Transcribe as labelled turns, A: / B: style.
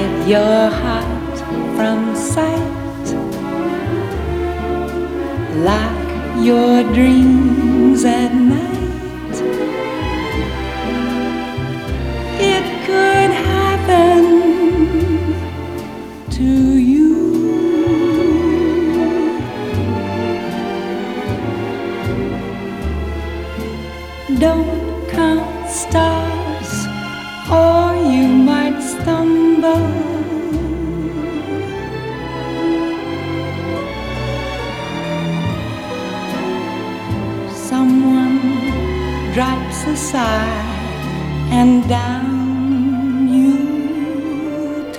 A: hide your heart from sight, lock your dreams at night. It could happen to you. Don't count stars or you might stumble. Someone drops a sigh and down